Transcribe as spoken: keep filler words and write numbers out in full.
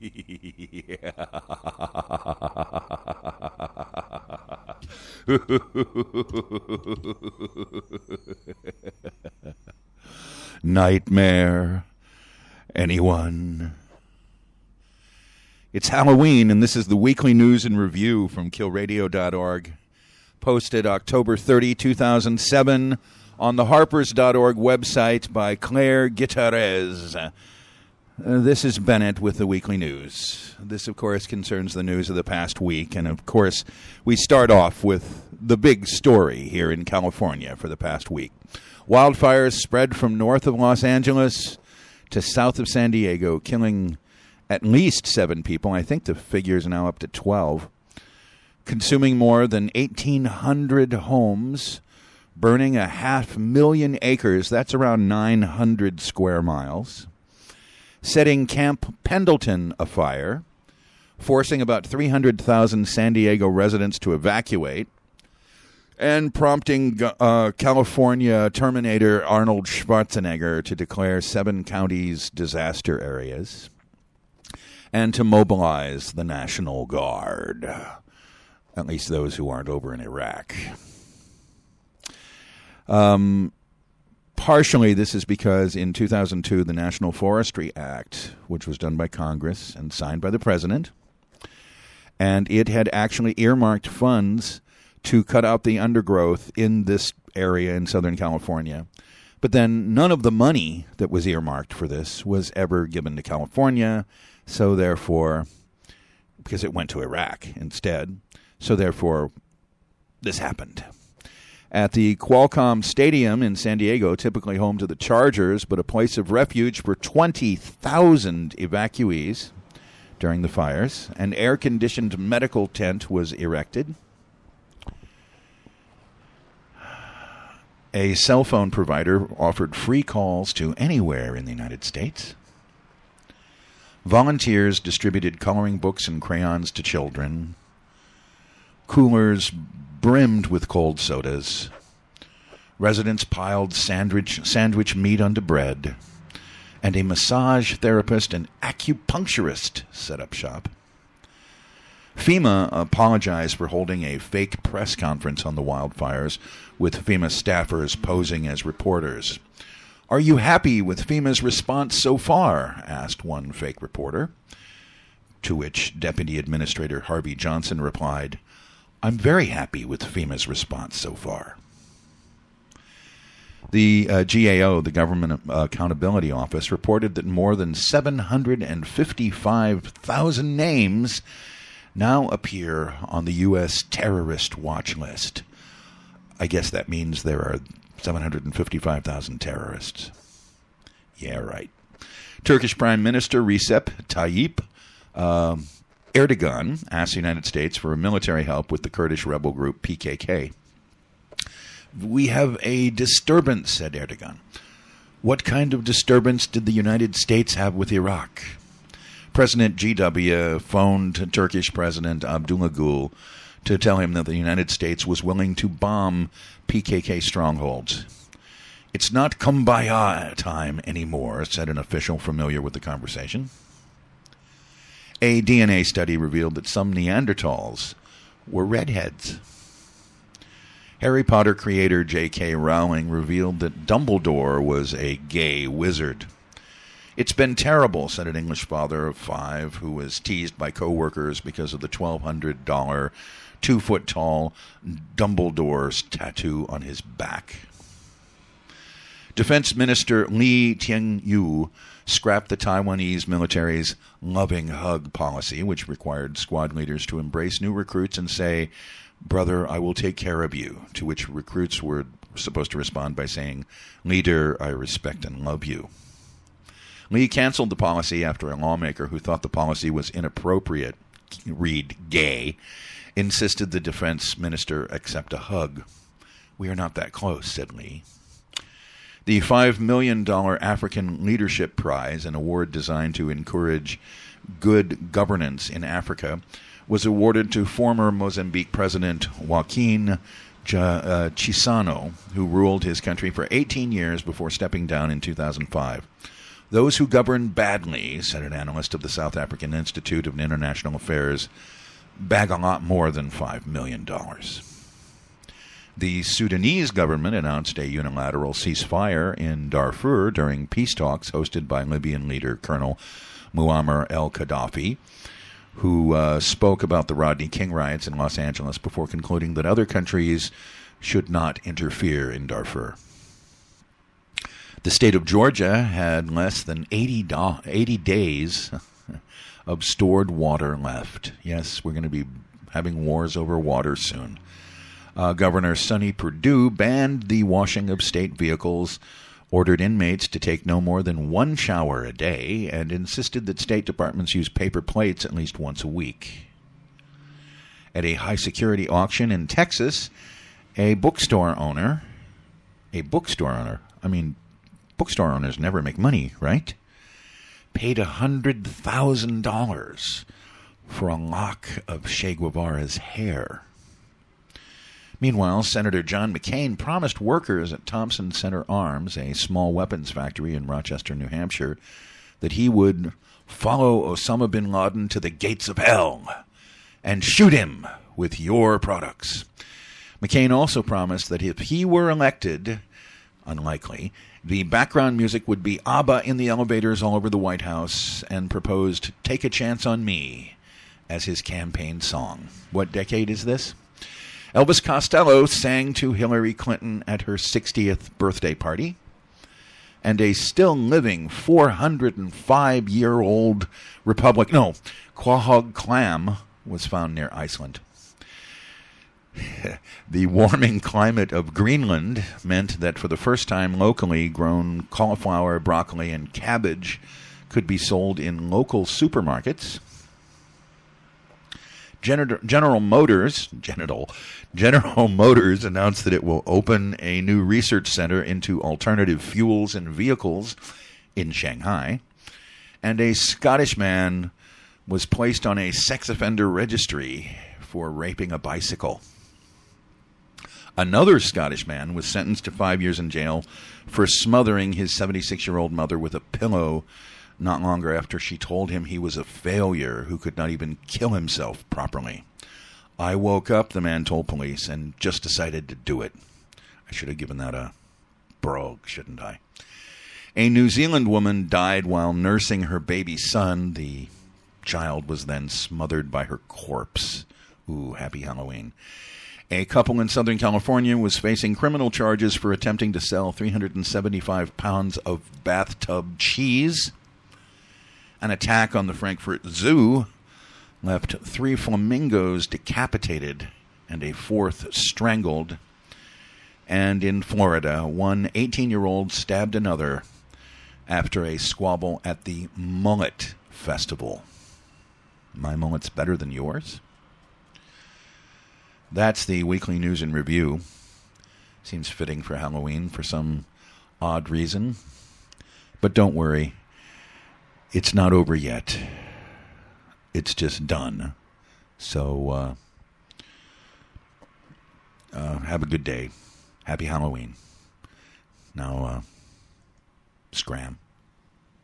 Nightmare? Anyone? It's Halloween, and this is the weekly news and review from kill radio dot org, posted October thirtieth, two thousand seven, on the harpers dot org website by Claire Guitierrez. Uh, this is Bennett with the weekly news. This, of course, concerns the news of the past week, and, of course, we start off with the big story here in California for the past week. Wildfires spread from north of Los Angeles to south of San Diego, killing at least seven people. I think the figure is now up to twelve. Consuming more than eighteen hundred homes, burning a half million acres. That's around nine hundred square miles. Setting Camp Pendleton afire, forcing about three hundred thousand San Diego residents to evacuate, and prompting uh, California Terminator Arnold Schwarzenegger to declare seven counties disaster areas and to mobilize the National Guard, at least those who aren't over in Iraq. Um, partially, this is because in two thousand two, the National Forestry Act, which was done by Congress and signed by the President, and it had actually earmarked funds to cut out the undergrowth in this area in Southern California. But then none of the money that was earmarked for this was ever given to California, so therefore, because it went to Iraq instead, so therefore this happened. At the Qualcomm Stadium in San Diego, typically home to the Chargers, but a place of refuge for twenty thousand evacuees during the fires, an air-conditioned medical tent was erected. A cell phone provider offered free calls to anywhere in the United States. Volunteers distributed coloring books and crayons to children. Coolers brimmed with cold sodas. Residents piled sandwich, sandwich meat onto bread. And a massage therapist and acupuncturist set up shop. FEMA apologized for holding a fake press conference on the wildfires, with FEMA staffers posing as reporters. "Are you happy with FEMA's response so far?" asked one fake reporter. To which Deputy Administrator Harvey Johnson replied, "I'm very happy with FEMA's response so far." The uh, G A O, the Government Accountability Office, reported that more than seven hundred fifty-five thousand names now appear on the U S terrorist watch list. I guess that means there are seven hundred fifty-five thousand terrorists. Yeah, right. Turkish Prime Minister Recep Tayyip uh, Erdogan asked the United States for military help with the Kurdish rebel group P K K. "We have a disturbance," said Erdogan. "What kind of disturbance did the United States have with Iraq?" President G W phoned Turkish President Abdullah Gül to tell him that the United States was willing to bomb P K K strongholds. "It's not kumbaya time anymore," said an official familiar with the conversation. A D N A study revealed that some Neanderthals were redheads. Harry Potter creator J K Rowling revealed that Dumbledore was a gay wizard. "It's been terrible," said an English father of five who was teased by co-workers because of the twelve hundred dollars two-foot-tall Dumbledore's tattoo on his back. Defense Minister Lee Tieng-yu scrapped the Taiwanese military's loving hug policy, which required squad leaders to embrace new recruits and say, "Brother, I will take care of you," to which recruits were supposed to respond by saying, "Leader, I respect and love you." Lee canceled the policy after a lawmaker who thought the policy was inappropriate, read gay, insisted the defense minister accept a hug. "We are not that close," said Lee. The five million dollars African Leadership Prize, an award designed to encourage good governance in Africa, was awarded to former Mozambique President Joaquim Chissano, who ruled his country for eighteen years before stepping down in two thousand five. Those who govern badly, said an analyst of the South African Institute of International Affairs, bag a lot more than five million dollars. The Sudanese government announced a unilateral ceasefire in Darfur during peace talks hosted by Libyan leader Colonel Muammar el-Gaddafi, who uh, spoke about the Rodney King riots in Los Angeles before concluding that other countries should not interfere in Darfur. The state of Georgia had less than eighty, do- eighty days of stored water left. Yes, we're going to be having wars over water soon. Uh, Governor Sonny Perdue banned the washing of state vehicles, ordered inmates to take no more than one shower a day, and insisted that state departments use paper plates at least once a week. At a high-security auction in Texas, a bookstore owner, a bookstore owner, I mean, bookstore owners never make money, right? Paid one hundred thousand dollars for a lock of Che Guevara's hair. Meanwhile, Senator John McCain promised workers at Thompson Center Arms, a small weapons factory in Rochester, New Hampshire, that he would follow Osama bin Laden to the gates of hell and shoot him with your products. McCain also promised that if he were elected, unlikely, the background music would be ABBA in the elevators all over the White House, and proposed Take a Chance on Me as his campaign song. What decade is this? Elvis Costello sang to Hillary Clinton at her sixtieth birthday party, and a still-living four hundred five-year-old Republic, no, Quahog clam was found near Iceland. The warming climate of Greenland meant that for the first time locally grown cauliflower, broccoli, and cabbage could be sold in local supermarkets. Gener- General Motors, genital, General Motors announced that it will open a new research center into alternative fuels and vehicles in Shanghai. And a Scottish man was placed on a sex offender registry for raping a bicycle. Another Scottish man was sentenced to five years in jail for smothering his seventy-six-year-old mother with a pillow not longer after she told him he was a failure who could not even kill himself properly. I woke up, the man told police, and just decided to do it. I should have given that a brogue, shouldn't I? A New Zealand woman died while nursing her baby son. The child was then smothered by her corpse. Ooh, happy Halloween. A couple in Southern California was facing criminal charges for attempting to sell three hundred seventy-five pounds of bathtub cheese. An attack on the Frankfurt Zoo left three flamingos decapitated and a fourth strangled. And in Florida, one eighteen-year-old stabbed another after a squabble at the Mullet Festival. My mullet's better than yours? That's the weekly news and review. Seems fitting for Halloween for some odd reason. But don't worry. It's not over yet. It's just done. So, uh, uh, have a good day. Happy Halloween. Now, uh, scram.